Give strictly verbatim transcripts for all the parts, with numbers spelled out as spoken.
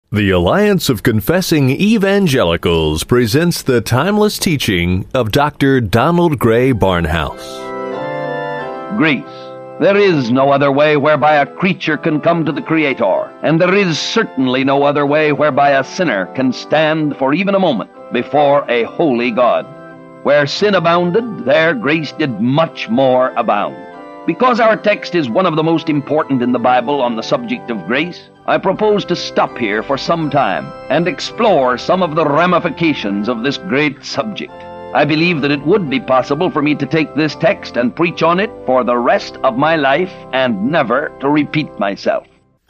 The Alliance of Confessing Evangelicals presents the timeless teaching of Doctor Donald Grey Barnhouse. Grace. There is no other way whereby a creature can come to the Creator, and there is certainly no other way whereby a sinner can stand for even a moment before a holy God. Where sin abounded, there grace did much more abound. Because our text is one of the most important in the Bible on the subject of grace, I propose to stop here for some time and explore some of the ramifications of this great subject. I believe that it would be possible for me to take this text and preach on it for the rest of my life and never to repeat myself.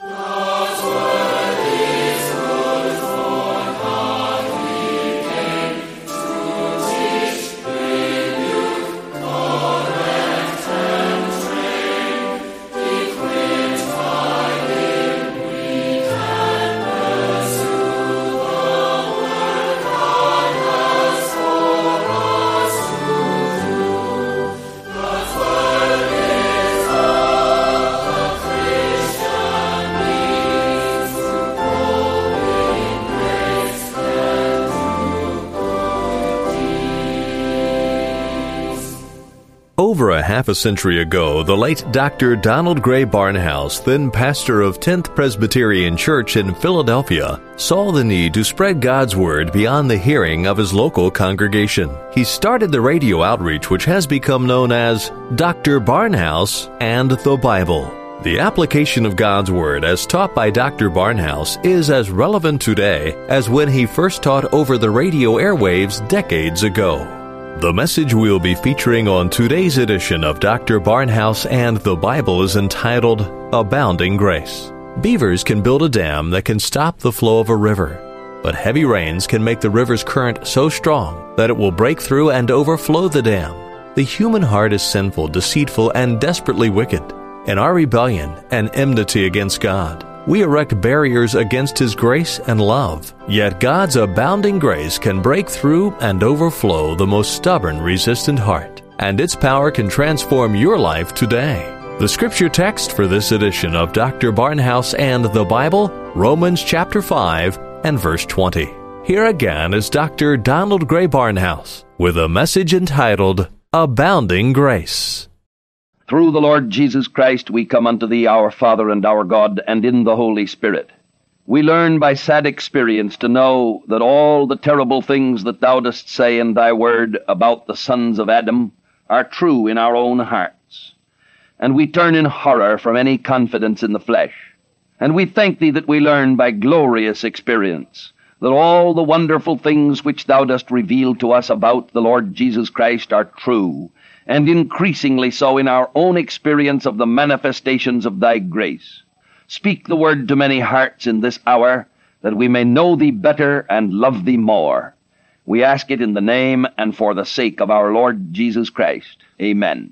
Over a half a century ago, the late Doctor Donald Grey Barnhouse, then pastor of tenth Presbyterian Church in Philadelphia, saw the need to spread God's Word beyond the hearing of his local congregation. He started the radio outreach which has become known as Doctor Barnhouse and the Bible. The application of God's Word as taught by Doctor Barnhouse is as relevant today as when he first taught over the radio airwaves decades ago. The message we'll be featuring on today's edition of Doctor Barnhouse and the Bible is entitled Abounding Grace. Beavers can build a dam that can stop the flow of a river, but heavy rains can make the river's current so strong that it will break through and overflow the dam. The human heart is sinful, deceitful, and desperately wicked. In our rebellion and enmity against God, we erect barriers against His grace and love. Yet God's abounding grace can break through and overflow the most stubborn, resistant heart, and its power can transform your life today. The scripture text for this edition of Doctor Barnhouse and the Bible, Romans chapter five and verse twenty. Here again is Doctor Donald Grey Barnhouse with a message entitled Abounding Grace. Through the Lord Jesus Christ we come unto Thee, our Father and our God, and in the Holy Spirit. We learn by sad experience to know that all the terrible things that Thou dost say in Thy Word about the sons of Adam are true in our own hearts. And we turn in horror from any confidence in the flesh. And we thank Thee that we learn by glorious experience that all the wonderful things which Thou dost reveal to us about the Lord Jesus Christ are true, and increasingly so in our own experience of the manifestations of Thy grace. Speak the word to many hearts in this hour, that we may know Thee better and love Thee more. We ask it in the name and for the sake of our Lord Jesus Christ. Amen.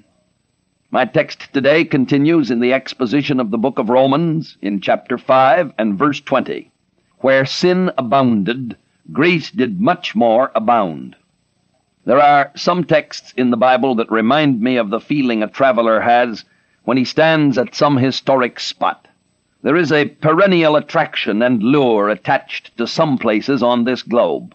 My text today continues in the exposition of the book of Romans in chapter five and verse twenty. Where sin abounded, grace did much more abound. There are some texts in the Bible that remind me of the feeling a traveler has when he stands at some historic spot. There is a perennial attraction and lure attached to some places on this globe.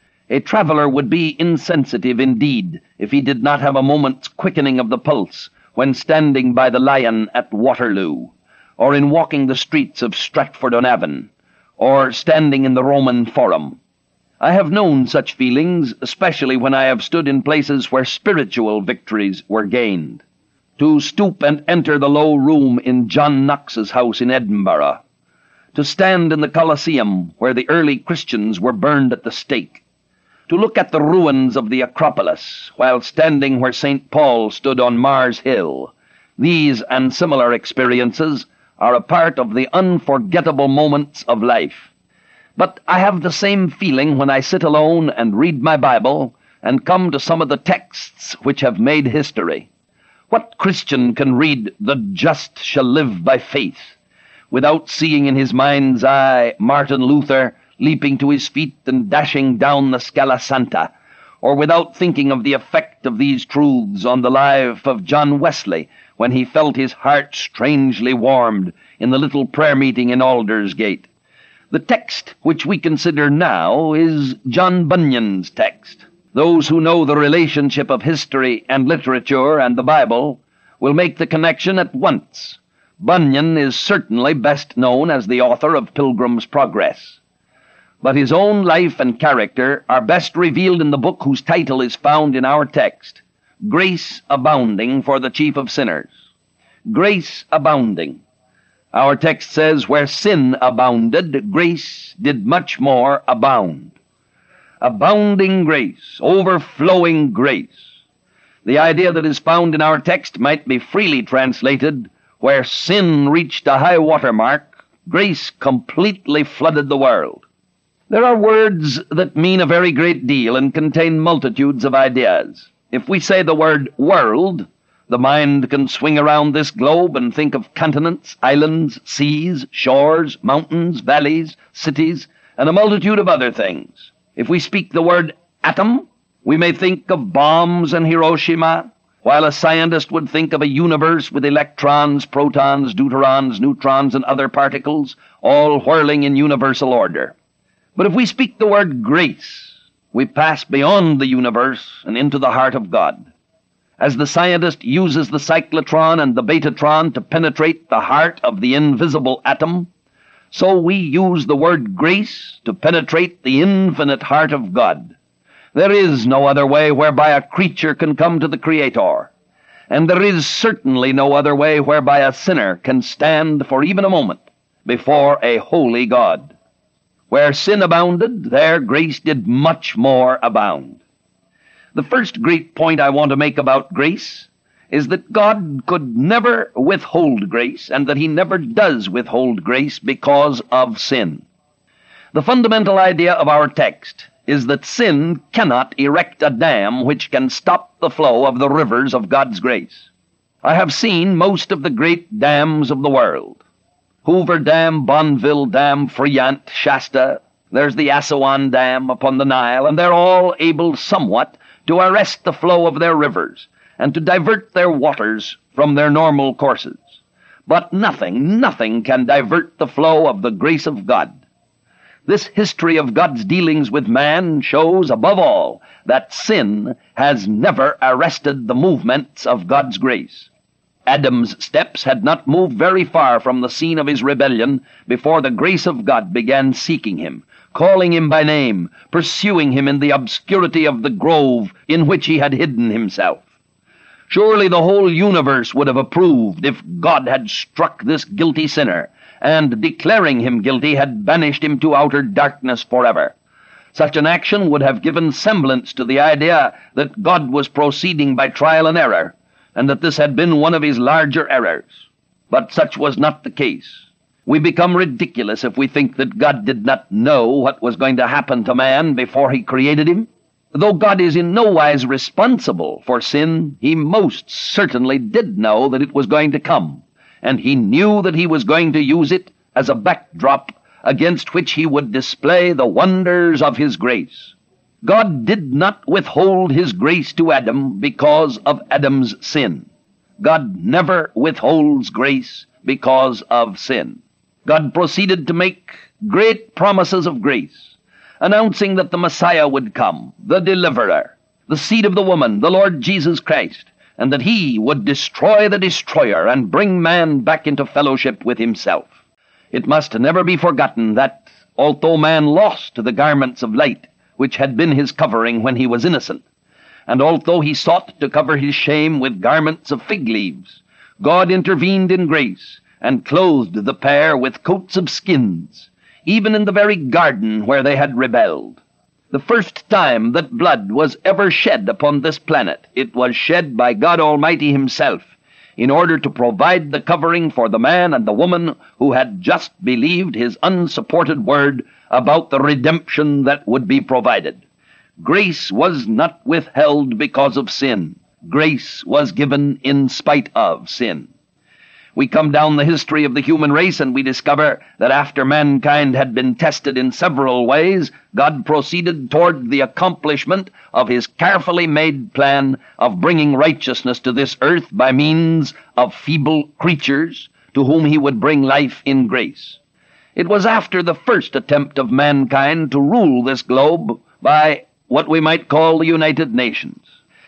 A traveler would be insensitive indeed if he did not have a moment's quickening of the pulse when standing by the Lion at Waterloo, or in walking the streets of Stratford-on-Avon, or standing in the Roman Forum. I have known such feelings, especially when I have stood in places where spiritual victories were gained. To stoop and enter the low room in John Knox's house in Edinburgh. To stand in the Colosseum where the early Christians were burned at the stake. To look at the ruins of the Acropolis while standing where Saint Paul stood on Mars Hill. These and similar experiences are a part of the unforgettable moments of life. But I have the same feeling when I sit alone and read my Bible and come to some of the texts which have made history. What Christian can read, "The just shall live by faith," without seeing in his mind's eye Martin Luther leaping to his feet and dashing down the Scala Santa, or without thinking of the effect of these truths on the life of John Wesley when he felt his heart strangely warmed in the little prayer meeting in Aldersgate? The text which we consider now is John Bunyan's text. Those who know the relationship of history and literature and the Bible will make the connection at once. Bunyan is certainly best known as the author of Pilgrim's Progress. But his own life and character are best revealed in the book whose title is found in our text, Grace Abounding for the Chief of Sinners. Grace abounding. Our text says, where sin abounded, grace did much more abound. Abounding grace, overflowing grace. The idea that is found in our text might be freely translated, where sin reached a high water mark, grace completely flooded the world. There are words that mean a very great deal and contain multitudes of ideas. If we say the word world, the mind can swing around this globe and think of continents, islands, seas, shores, mountains, valleys, cities, and a multitude of other things. If we speak the word atom, we may think of bombs and Hiroshima, while a scientist would think of a universe with electrons, protons, deuterons, neutrons, and other particles, all whirling in universal order. But if we speak the word grace, we pass beyond the universe and into the heart of God. As the scientist uses the cyclotron and the betatron to penetrate the heart of the invisible atom, so we use the word grace to penetrate the infinite heart of God. There is no other way whereby a creature can come to the Creator, and there is certainly no other way whereby a sinner can stand for even a moment before a holy God. Where sin abounded, there grace did much more abound. The first great point I want to make about grace is that God could never withhold grace, and that he never does withhold grace because of sin. The fundamental idea of our text is that sin cannot erect a dam which can stop the flow of the rivers of God's grace. I have seen most of the great dams of the world. Hoover Dam, Bonneville Dam, Friant, Shasta. There's the Aswan Dam upon the Nile, and they're all able somewhat to arrest the flow of their rivers and to divert their waters from their normal courses. But nothing, nothing can divert the flow of the grace of God. This history of God's dealings with man shows, above all, that sin has never arrested the movements of God's grace. Adam's steps had not moved very far from the scene of his rebellion before the grace of God began seeking him, calling him by name, pursuing him in the obscurity of the grove in which he had hidden himself. Surely the whole universe would have approved if God had struck this guilty sinner, and, declaring him guilty, had banished him to outer darkness forever. Such an action would have given semblance to the idea that God was proceeding by trial and error, and that this had been one of his larger errors. But such was not the case. We become ridiculous if we think that God did not know what was going to happen to man before he created him. Though God is in no wise responsible for sin, he most certainly did know that it was going to come, and he knew that he was going to use it as a backdrop against which he would display the wonders of his grace. God did not withhold his grace to Adam because of Adam's sin. God never withholds grace because of sin. God proceeded to make great promises of grace, announcing that the Messiah would come, the deliverer, the seed of the woman, the Lord Jesus Christ, and that he would destroy the destroyer and bring man back into fellowship with himself. It must never be forgotten that, although man lost the garments of light, which had been his covering when he was innocent, and although he sought to cover his shame with garments of fig leaves, God intervened in grace and clothed the pair with coats of skins, even in the very garden where they had rebelled. The first time that blood was ever shed upon this planet, it was shed by God Almighty himself, in order to provide the covering for the man and the woman who had just believed his unsupported word about the redemption that would be provided. Grace was not withheld because of sin. Grace was given in spite of sin. We come down the history of the human race and we discover that after mankind had been tested in several ways, God proceeded toward the accomplishment of his carefully made plan of bringing righteousness to this earth by means of feeble creatures to whom he would bring life in grace. It was after the first attempt of mankind to rule this globe by what we might call the United Nations.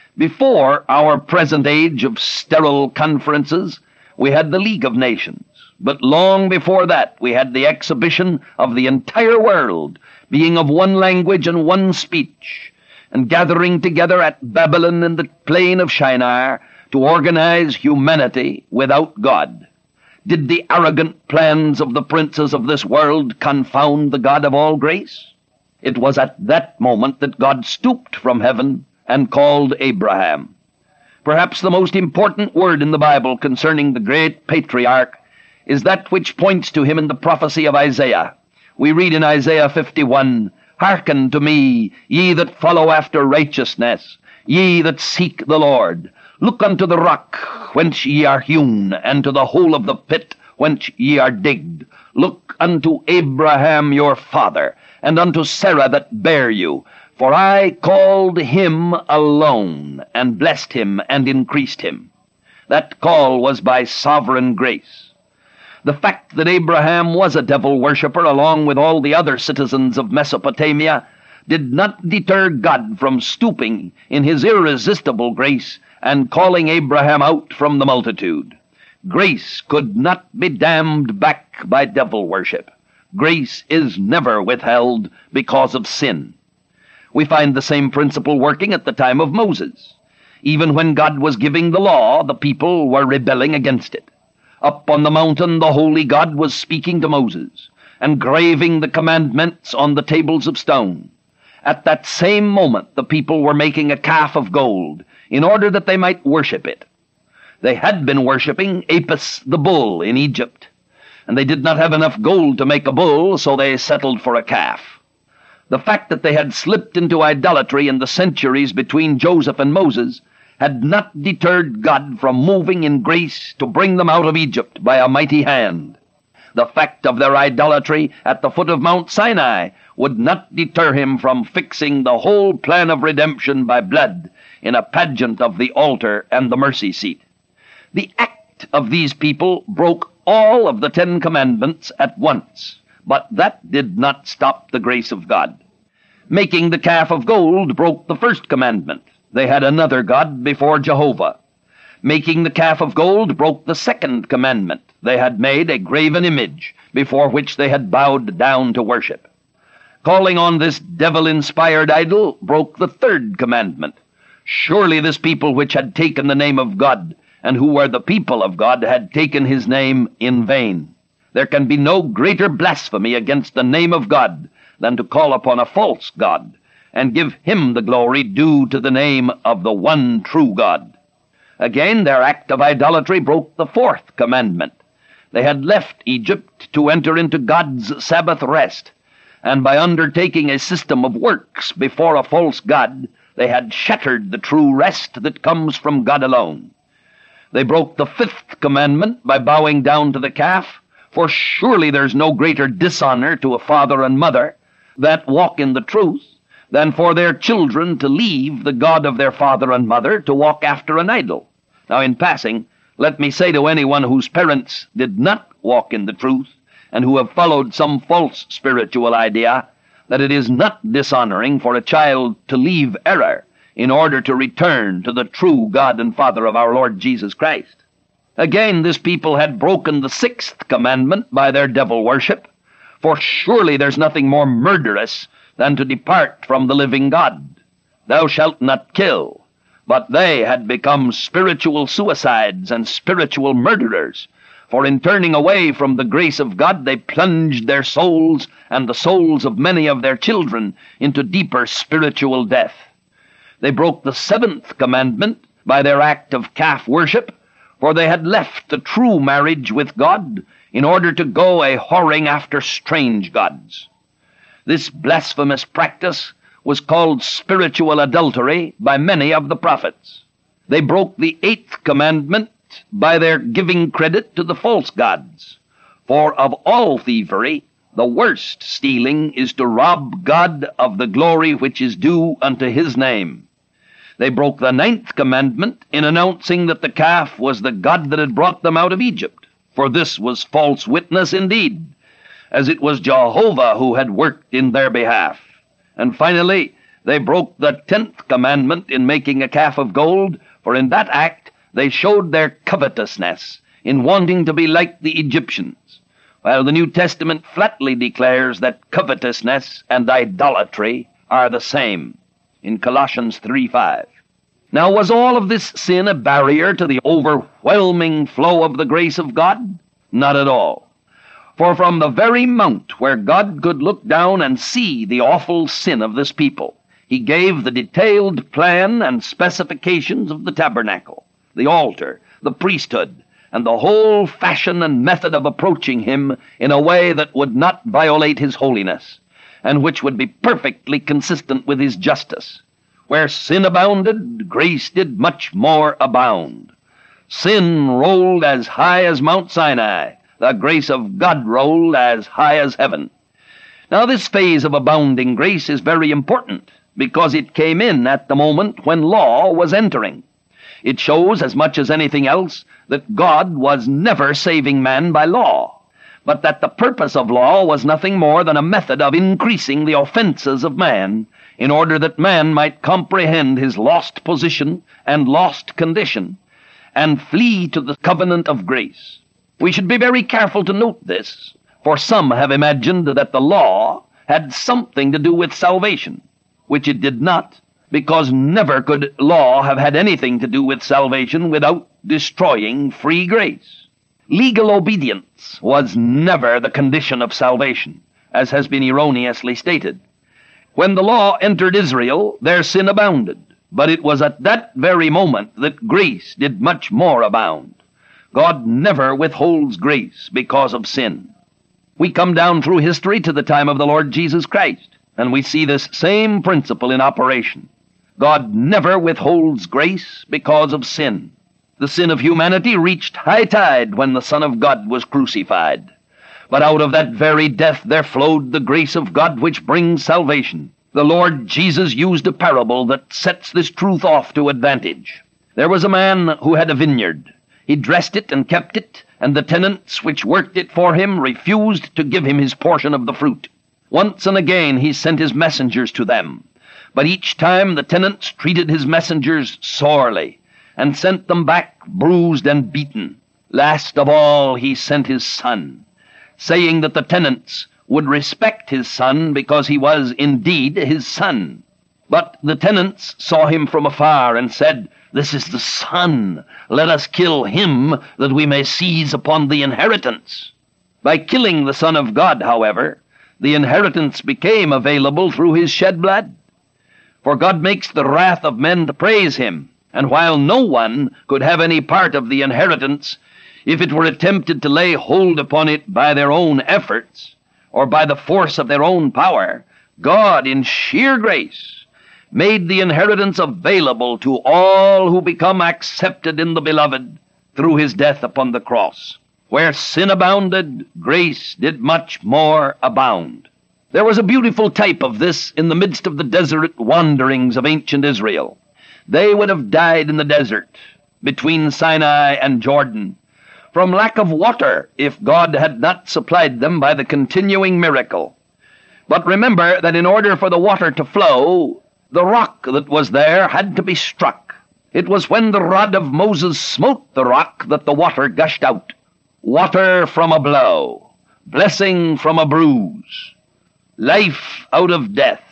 Before our present age of sterile conferences, we had the League of Nations. But long before that, we had the exhibition of the entire world being of one language and one speech, and gathering together at Babylon in the plain of Shinar to organize humanity without God. Did the arrogant plans of the princes of this world confound the God of all grace? It was at that moment that God stooped from heaven and called Abraham. Perhaps the most important word in the Bible concerning the great patriarch is that which points to him in the prophecy of Isaiah. We read in Isaiah fifty-one, "Hearken to me, ye that follow after righteousness, ye that seek the Lord. Look unto the rock whence ye are hewn, and to the hole of the pit whence ye are digged. Look unto Abraham your father, and unto Sarah that bare you. For I called him alone, and blessed him, and increased him." That call was by sovereign grace. The fact that Abraham was a devil worshipper along with all the other citizens of Mesopotamia did not deter God from stooping in his irresistible grace and calling Abraham out from the multitude. Grace could not be damned back by devil worship. Grace is never withheld because of sin. We find the same principle working at the time of Moses. Even when God was giving the law, the people were rebelling against it. Up on the mountain, the holy God was speaking to Moses and graving the commandments on the tables of stone. At that same moment, the people were making a calf of gold in order that they might worship it. They had been worshiping Apis the bull in Egypt, and they did not have enough gold to make a bull, so they settled for a calf. The fact that they had slipped into idolatry in the centuries between Joseph and Moses had not deterred God from moving in grace to bring them out of Egypt by a mighty hand. The fact of their idolatry at the foot of Mount Sinai would not deter him from fixing the whole plan of redemption by blood in a pageant of the altar and the mercy seat. The act of these people broke all of the Ten Commandments at once, but that did not stop the grace of God. Making the calf of gold broke the first commandment. They had another God before Jehovah. Making the calf of gold broke the second commandment. They had made a graven image before which they had bowed down to worship. Calling on this devil-inspired idol broke the third commandment. Surely this people which had taken the name of God, and who were the people of God, had taken his name in vain. There can be no greater blasphemy against the name of God than to call upon a false God and give him the glory due to the name of the one true God. Again, their act of idolatry broke the fourth commandment. They had left Egypt to enter into God's Sabbath rest, and by undertaking a system of works before a false God, they had shattered the true rest that comes from God alone. They broke the fifth commandment by bowing down to the calf, for surely there's no greater dishonor to a father and mother that walk in the truth than for their children to leave the God of their father and mother to walk after an idol. Now, in passing, let me say to anyone whose parents did not walk in the truth and who have followed some false spiritual idea that it is not dishonoring for a child to leave error in order to return to the true God and Father of our Lord Jesus Christ. Again, this people had broken the sixth commandment by their devil worship, for surely there's nothing more murderous than to depart from the living God. Thou shalt not kill. But they had become spiritual suicides and spiritual murderers, for in turning away from the grace of God, they plunged their souls and the souls of many of their children into deeper spiritual death. They broke the seventh commandment by their act of calf worship, for they had left the true marriage with God in order to go a whoring after strange gods. This blasphemous practice was called spiritual adultery by many of the prophets. They broke the eighth commandment by their giving credit to the false gods. For of all thievery, the worst stealing is to rob God of the glory which is due unto his name. They broke the ninth commandment in announcing that the calf was the God that had brought them out of Egypt, for this was false witness indeed. as it was Jehovah who had worked in their behalf. And finally, they broke the tenth commandment in making a calf of gold, for in that act they showed their covetousness in wanting to be like the Egyptians, while the New Testament flatly declares that covetousness and idolatry are the same, in Colossians three five. Now, was all of this sin a barrier to the overwhelming flow of the grace of God? Not at all. For from the very mount where God could look down and see the awful sin of this people, he gave the detailed plan and specifications of the tabernacle, the altar, the priesthood, and the whole fashion and method of approaching him in a way that would not violate his holiness, and which would be perfectly consistent with his justice. Where sin abounded, grace did much more abound. Sin rolled as high as Mount Sinai. The grace of God rolled as high as heaven. Now, this phase of abounding grace is very important, because it came in at the moment when law was entering. It shows, as much as anything else, that God was never saving man by law, but that the purpose of law was nothing more than a method of increasing the offenses of man, in order that man might comprehend his lost position and lost condition, and flee to the covenant of grace. We should be very careful to note this, for some have imagined that the law had something to do with salvation, which it did not, because never could law have had anything to do with salvation without destroying free grace. Legal obedience was never the condition of salvation, as has been erroneously stated. When the law entered Israel, their sin abounded, but it was at that very moment that grace did much more abound. God never withholds grace because of sin. We come down through history to the time of the Lord Jesus Christ, and we see this same principle in operation. God never withholds grace because of sin. The sin of humanity reached high tide when the Son of God was crucified. But out of that very death there flowed the grace of God which brings salvation. The Lord Jesus used a parable that sets this truth off to advantage. There was a man who had a vineyard. He dressed it and kept it, and the tenants which worked it for him refused to give him his portion of the fruit. Once and again he sent his messengers to them, but each time the tenants treated his messengers sorely, and sent them back bruised and beaten. Last of all he sent his son, saying that the tenants would respect his son because he was indeed his son. But the tenants saw him from afar and said, "This is the son. Let us kill him, that we may seize upon the inheritance." By killing the Son of God, however, the inheritance became available through his shed blood. For God makes the wrath of men to praise him, and while no one could have any part of the inheritance if it were attempted to lay hold upon it by their own efforts, or by the force of their own power, God, in sheer grace, made the inheritance available to all who become accepted in the Beloved through his death upon the cross. Where sin abounded, grace did much more abound. There was a beautiful type of this in the midst of the desert wanderings of ancient Israel. They would have died in the desert, between Sinai and Jordan, from lack of water, if God had not supplied them by the continuing miracle. But remember that in order for the water to flow, the rock that was there had to be struck. It was when the rod of Moses smote the rock that the water gushed out. Water from a blow, blessing from a bruise, life out of death,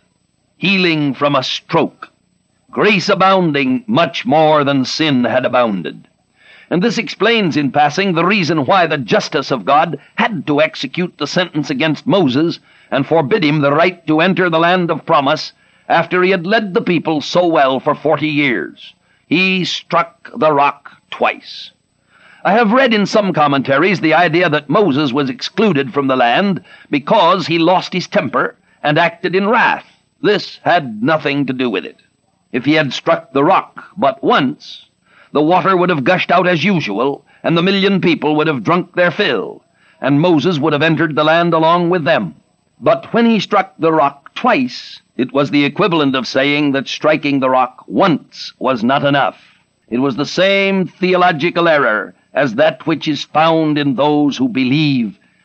healing from a stroke, grace abounding much more than sin had abounded. And this explains, in passing, the reason why the justice of God had to execute the sentence against Moses and forbid him the right to enter the land of promise after he had led the people so well for forty years. He struck the rock twice. I have read in some commentaries the idea that Moses was excluded from the land because he lost his temper and acted in wrath. This had nothing to do with it. If he had struck the rock but once, the water would have gushed out as usual, and the million people would have drunk their fill, and Moses would have entered the land along with them. But when he struck the rock twice, it was the equivalent of saying that striking the rock once was not enough. It was the same theological error as that which is found in those who believe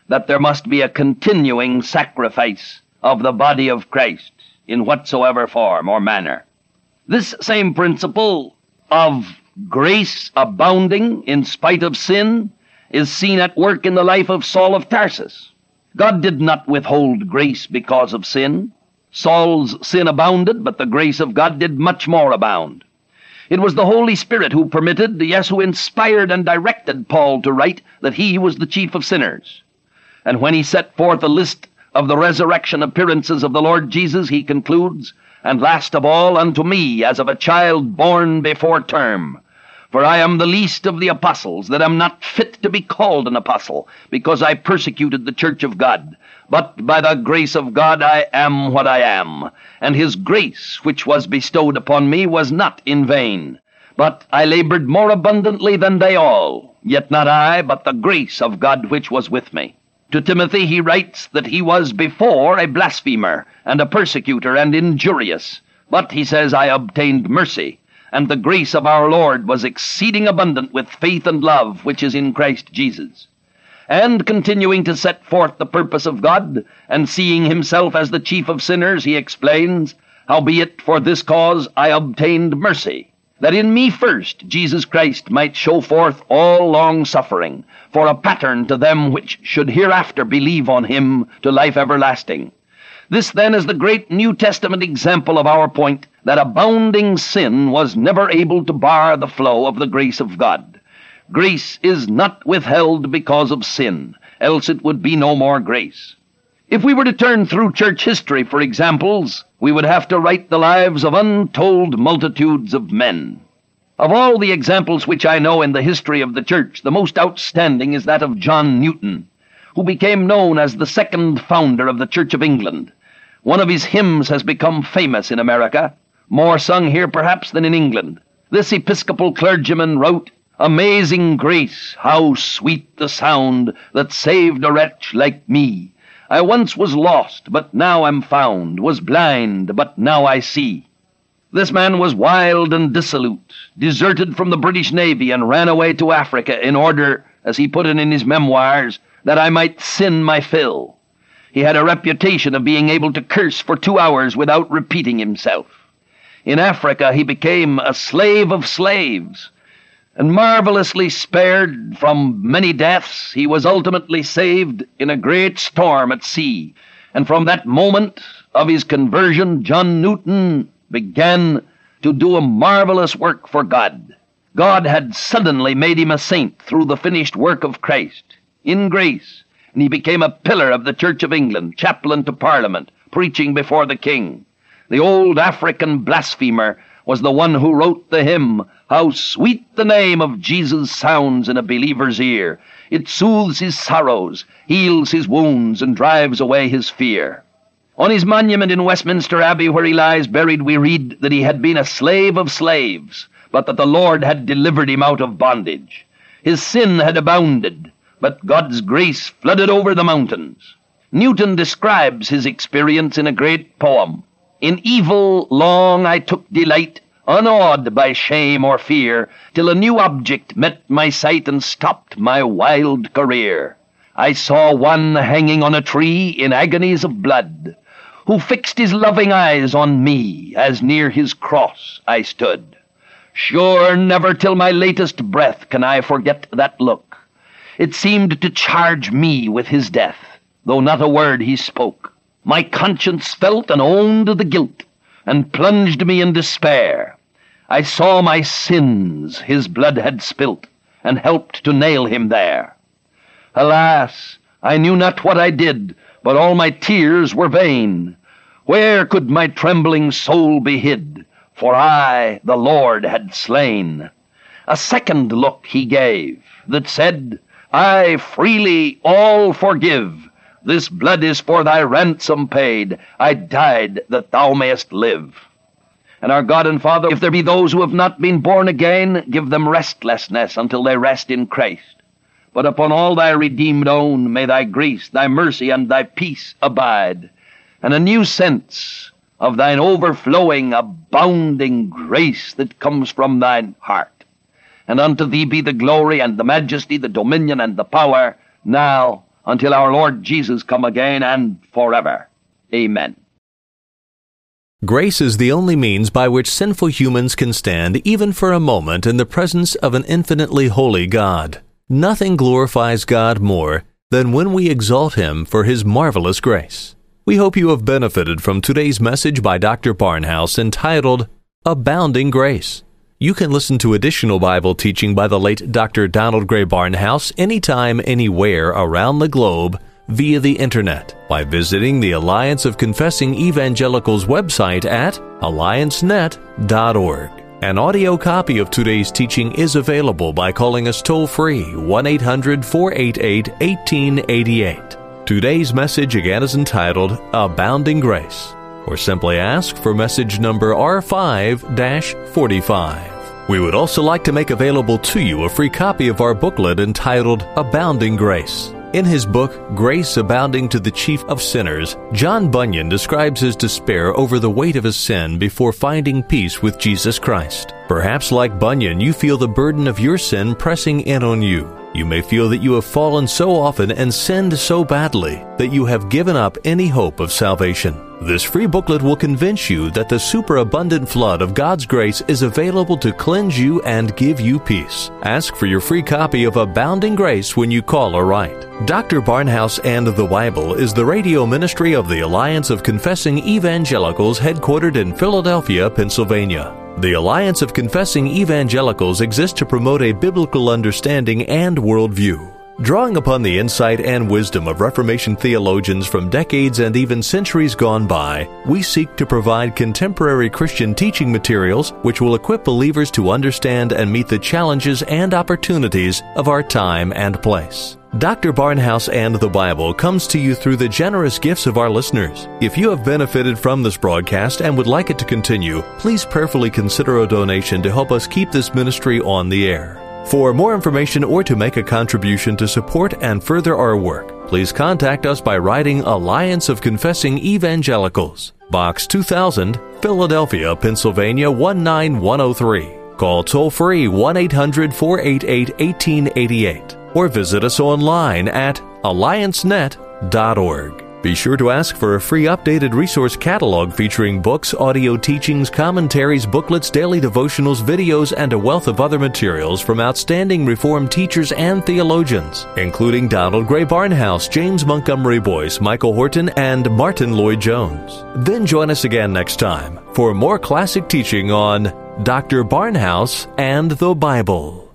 that there must be a continuing sacrifice of the body of Christ in whatsoever form or manner. This same principle of grace abounding in spite of sin is seen at work in the life of Saul of Tarsus. God did not withhold grace because of sin. Saul's sin abounded, but the grace of God did much more abound. It was the Holy Spirit who permitted, yes, who inspired and directed Paul to write that he was the chief of sinners. And when he set forth a list of the resurrection appearances of the Lord Jesus, he concludes, "And last of all unto me, as of a child born before term. For I am the least of the apostles, that am not fit to be called an apostle, because I persecuted the church of God. But by the grace of God I am what I am. And his grace, which was bestowed upon me, was not in vain. But I labored more abundantly than they all. Yet not I, but the grace of God which was with me." To Timothy he writes that he was before a blasphemer, and a persecutor, and injurious. But, he says, I obtained mercy, and the grace of our Lord was exceeding abundant with faith and love, which is in Christ Jesus. And continuing to set forth the purpose of God, and seeing himself as the chief of sinners, he explains, "Howbeit for this cause I obtained mercy, that in me first Jesus Christ might show forth all long-suffering, for a pattern to them which should hereafter believe on him to life everlasting." This then is the great New Testament example of our point, that abounding sin was never able to bar the flow of the grace of God. Grace is not withheld because of sin, else it would be no more grace. If we were to turn through church history for examples, we would have to write the lives of untold multitudes of men. Of all the examples which I know in the history of the church, the most outstanding is that of John Newton, who became known as the second founder of the Church of England. One of his hymns has become famous in America, more sung here perhaps than in England. This Episcopal clergyman wrote, "Amazing grace, how sweet the sound that saved a wretch like me. I once was lost, but now am found, was blind, but now I see." This man was wild and dissolute, deserted from the British Navy, and ran away to Africa in order, as he put it in his memoirs, that I might sin my fill. He had a reputation of being able to curse for two hours without repeating himself. In Africa he became a slave of slaves, and marvelously spared from many deaths, he was ultimately saved in a great storm at sea. And from that moment of his conversion, John Newton began to do a marvelous work for God. God had suddenly made him a saint through the finished work of Christ, in grace, and he became a pillar of the Church of England, chaplain to Parliament, preaching before the king. The old African blasphemer was the one who wrote the hymn, "How sweet the name of Jesus sounds in a believer's ear. It soothes his sorrows, heals his wounds, and drives away his fear." On his monument in Westminster Abbey, where he lies buried, we read that he had been a slave of slaves, but that the Lord had delivered him out of bondage. His sin had abounded, but God's grace flooded over the mountains. Newton describes his experience in a great poem. "In evil long I took delight, unawed by shame or fear, till a new object met my sight and stopped my wild career. I saw one hanging on a tree in agonies of blood, who fixed his loving eyes on me as near his cross I stood. Sure, never till my latest breath can I forget that look. It seemed to charge me with his death, though not a word he spoke. My conscience felt and owned the guilt, and plunged me in despair. I saw my sins his blood had spilt, and helped to nail him there. Alas, I knew not what I did, but all my tears were vain. Where could my trembling soul be hid? For I the Lord had slain. A second look he gave, that said, I freely all forgive. This blood is for thy ransom paid. I died that thou mayest live. And our God and Father, if there be those who have not been born again, give them restlessness until they rest in Christ. But upon all thy redeemed own may thy grace, thy mercy, and thy peace abide, and a new sense of thine overflowing, abounding grace that comes from thine heart. And unto thee be the glory and the majesty, the dominion and the power, now until our Lord Jesus come again, and forever. Amen. Grace is the only means by which sinful humans can stand even for a moment in the presence of an infinitely holy God. Nothing glorifies God more than when we exalt Him for His marvelous grace. We hope you have benefited from today's message by Doctor Barnhouse entitled, Abounding Grace. You can listen to additional Bible teaching by the late Doctor Donald Gray Barnhouse anytime, anywhere around the globe via the Internet by visiting the Alliance of Confessing Evangelicals website at alliance net dot org. An audio copy of today's teaching is available by calling us toll-free one eight hundred, four eight eight, one eight eight eight. Today's message again is entitled Abounding Grace, or simply ask for message number R five forty-five. We would also like to make available to you a free copy of our booklet entitled Abounding Grace. In his book, Grace Abounding to the Chief of Sinners, John Bunyan describes his despair over the weight of his sin before finding peace with Jesus Christ. Perhaps like Bunyan, you feel the burden of your sin pressing in on you. You may feel that you have fallen so often and sinned so badly that you have given up any hope of salvation. This free booklet will convince you that the superabundant flood of God's grace is available to cleanse you and give you peace. Ask for your free copy of Abounding Grace when you call or write. Doctor Barnhouse and the Bible is the radio ministry of the Alliance of Confessing Evangelicals headquartered in Philadelphia, Pennsylvania. The Alliance of Confessing Evangelicals exists to promote a biblical understanding and worldview. Drawing upon the insight and wisdom of Reformation theologians from decades and even centuries gone by, we seek to provide contemporary Christian teaching materials which will equip believers to understand and meet the challenges and opportunities of our time and place. Doctor Barnhouse and the Bible comes to you through the generous gifts of our listeners. If you have benefited from this broadcast and would like it to continue, please prayerfully consider a donation to help us keep this ministry on the air. For more information or to make a contribution to support and further our work, please contact us by writing Alliance of Confessing Evangelicals, Box two thousand, Philadelphia, Pennsylvania one nine one oh three. Call toll-free one eight hundred, four eight eight, one eight eight eight or visit us online at alliance net dot org. Be sure to ask for a free updated resource catalog featuring books, audio teachings, commentaries, booklets, daily devotionals, videos, and a wealth of other materials from outstanding Reformed teachers and theologians, including Donald Gray Barnhouse, James Montgomery Boyce, Michael Horton, and Martin Lloyd-Jones. Then join us again next time for more classic teaching on Doctor Barnhouse and the Bible.